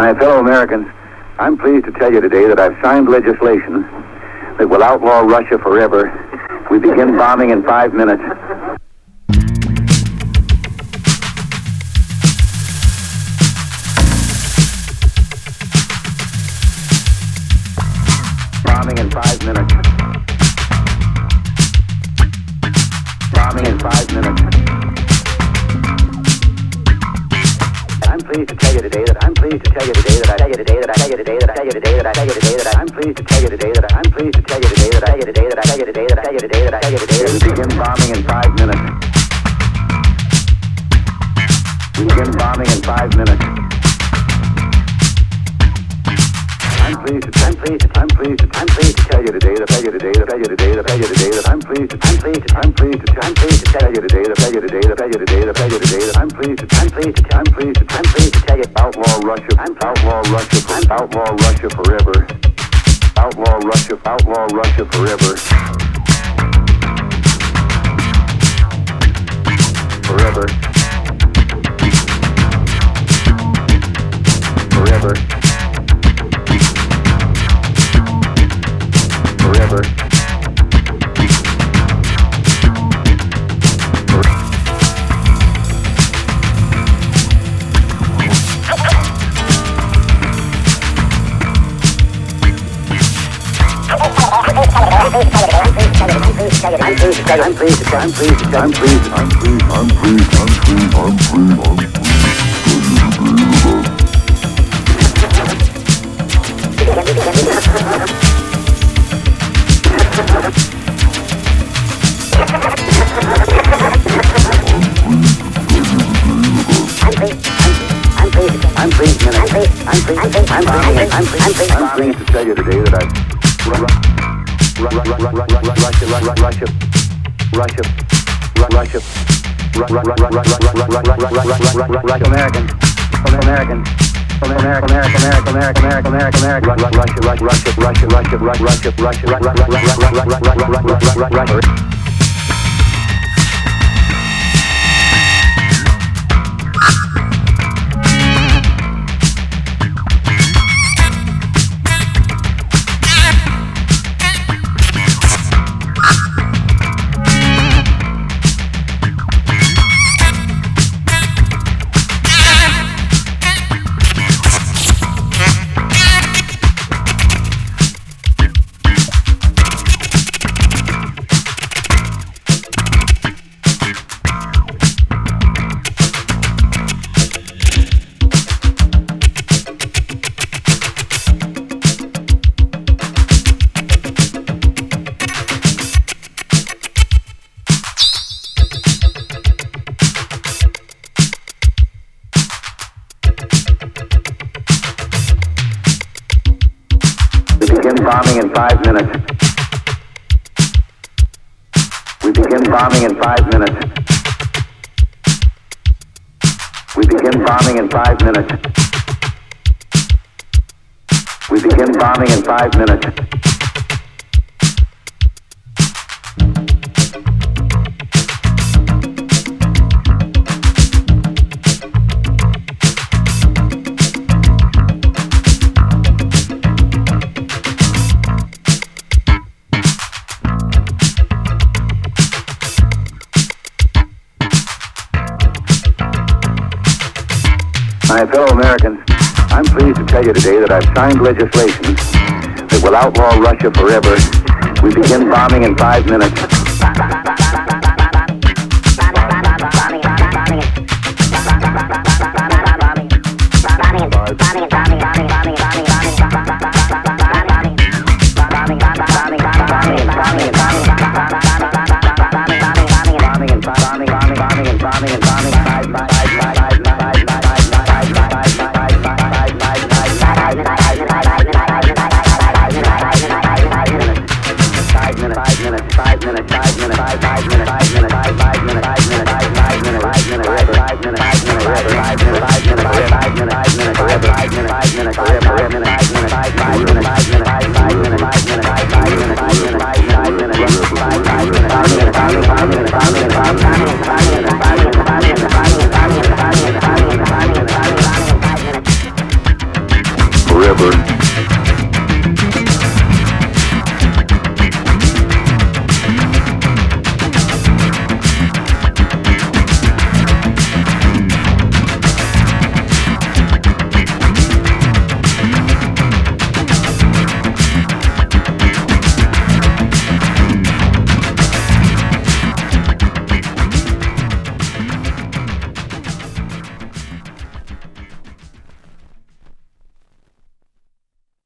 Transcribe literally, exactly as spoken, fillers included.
My fellow Americans, I'm pleased to tell you today that I've signed legislation that will outlaw Russia forever. We begin bombing in five minutes. Bombing in five minutes. Bombing in five minutes. I'm pleased to tell you today that I'm pleased to tell you today that I tell you today that I tell you today that I tell you today that I tell you today that I'm pleased to tell you today that I'm pleased to tell you today that I tell you today that I tell you today that I tell you today that I tell you today that we begin bombing in five minutes. We begin bombing in five minutes. I'm pleased to I'm pleased to I'm pleased to I'm pleased to tell you today that tell you today that tell you today that tell you today that I'm pleased to I'm pleased to I'm pleased to I'm pleased to tell you today that tell you today that tell you today that tell you today that I'm pleased to I'm pleased to I'm pleased to I'm pleased to tell you outlaw Russia I'm outlaw Russia I'm outlaw Russia forever. Outlaw Russia outlaw Russia forever. Forever. Forever. Forever. I'm pleased to tell you, I'm pleased to tell you, I'm pleased to tell you, I'm pleased, I'm pleased, I'm pleased, I'm pleased, I'm pleased, I'm pleased. I'm pleased, man. I'm pleased. I'm pleased. I'm pleased. I'm pleased. I'm pleased. I'm pleased to tell you today that I Russia, Russia, Russia, Russia, Russia, American, American, American, American, American, American, American, American, Russia, Russia, Russia, Russia, Russia, Russia, Russia, Russia. Bombing in five minutes. We begin bombing in five minutes. We begin bombing in five minutes. We begin bombing in five minutes. My fellow Americans, I'm pleased to tell you today that I've signed legislation that will outlaw Russia forever. We begin bombing in five minutes. burn.